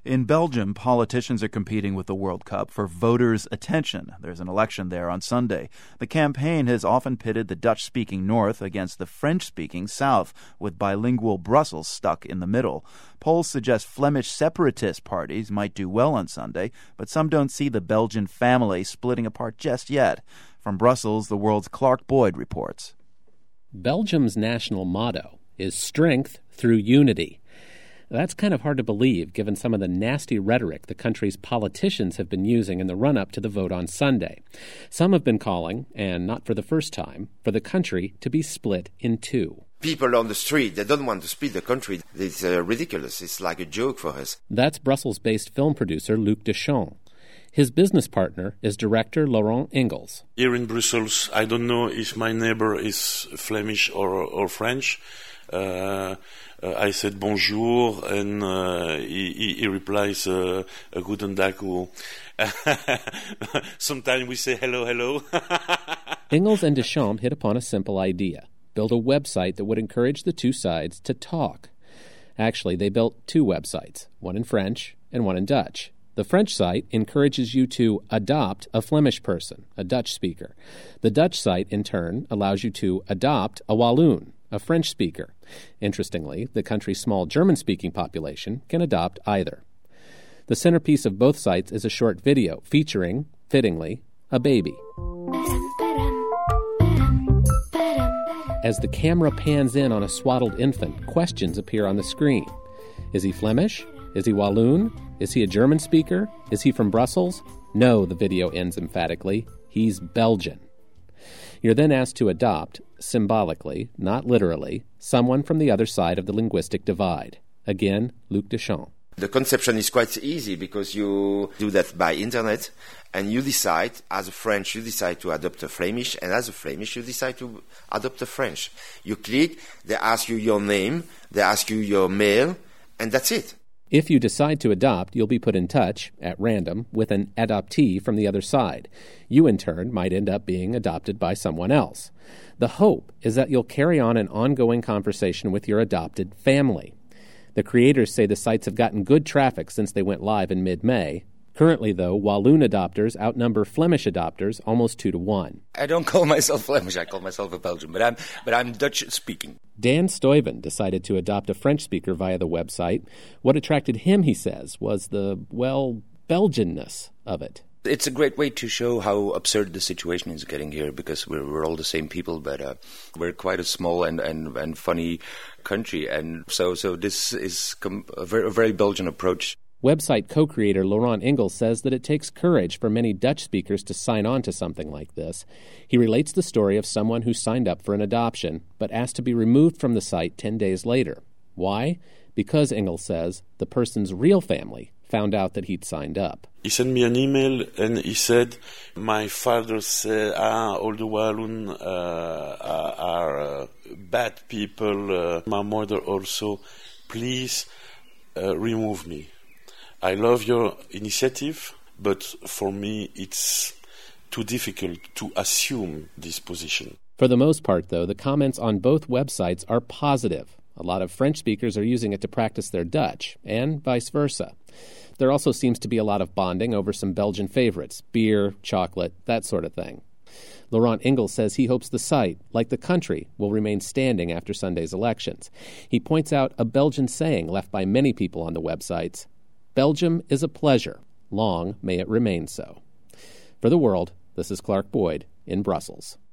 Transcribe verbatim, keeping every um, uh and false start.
In Belgium, politicians are competing with the World Cup for voters' attention. There's an election there on Sunday. The campaign has often pitted the Dutch-speaking North against the French-speaking South, with bilingual Brussels stuck in the middle. Polls suggest Flemish separatist parties might do well on Sunday, but some don't see the Belgian family splitting apart just yet. From Brussels, the World's Clark Boyd reports. Belgium's national motto is strength through unity. That's kind of hard to believe, given some of the nasty rhetoric the country's politicians have been using in the run-up to the vote on Sunday. Some have been calling, and not for the first time, for the country to be split in two. People on the street, they don't want to split the country. It's uh, ridiculous. It's like a joke for us. That's Brussels-based film producer Luc Deschamps. His business partner is director Laurent Engels. Here in Brussels, I don't know if my neighbor is Flemish or, or French. Uh, uh, I said bonjour, and uh, he, he replies, uh, guten Tag. Sometimes we say hello, hello. Engels and Deschamps hit upon a simple idea: build a website that would encourage the two sides to talk. Actually, they built two websites, one in French and one in Dutch. The French site encourages you to adopt a Flemish person, a Dutch speaker. The Dutch site, in turn, allows you to adopt a Walloon, a French speaker. Interestingly, the country's small German-speaking population can adopt either. The centerpiece of both sites is a short video featuring, fittingly, a baby. As the camera pans in on a swaddled infant, questions appear on the screen. Is he Flemish? Is he Walloon? Is he a German speaker? Is he from Brussels? No, the video ends emphatically. He's Belgian. You're then asked to adopt, symbolically, not literally, someone from the other side of the linguistic divide. Again, Luc Deschamps. The conception is quite easy because you do that by internet, and you decide, as a French, you decide to adopt a Flemish, and as a Flemish, you decide to adopt a French. You click, they ask you your name, they ask you your mail, and that's it. If you decide to adopt, you'll be put in touch, at random, with an adoptee from the other side. You, in turn, might end up being adopted by someone else. The hope is that you'll carry on an ongoing conversation with your adopted family. The creators say the sites have gotten good traffic since they went live in mid-May. Currently, though, Walloon adopters outnumber Flemish adopters almost two to one. I don't call myself Flemish, I call myself a Belgian, but I'm but I'm Dutch-speaking. Dan Stuyven decided to adopt a French speaker via the website. What attracted him, he says, was the, well, Belgian-ness of it. It's a great way to show how absurd the situation is getting here, because we're, we're all the same people, but uh, we're quite a small and, and, and funny country, and so so this is com- a, very, a very Belgian approach. Website co-creator Laurent Engels says that it takes courage for many Dutch speakers to sign on to something like this. He relates the story of someone who signed up for an adoption, but asked to be removed from the site ten days later. Why? Because, Engels says, the person's real family found out that he'd signed up. He sent me an email and he said, my father said, ah, all the Walloon uh, are, are uh, bad people. Uh, my mother also. Please uh, remove me. I love your initiative, but for me it's too difficult to assume this position. For the most part, though, the comments on both websites are positive. A lot of French speakers are using it to practice their Dutch, and vice versa. There also seems to be a lot of bonding over some Belgian favorites, beer, chocolate, that sort of thing. Laurent Engels says he hopes the site, like the country, will remain standing after Sunday's elections. He points out a Belgian saying left by many people on the websites: Belgium is a pleasure. Long may it remain so. For The World, this is Clark Boyd in Brussels.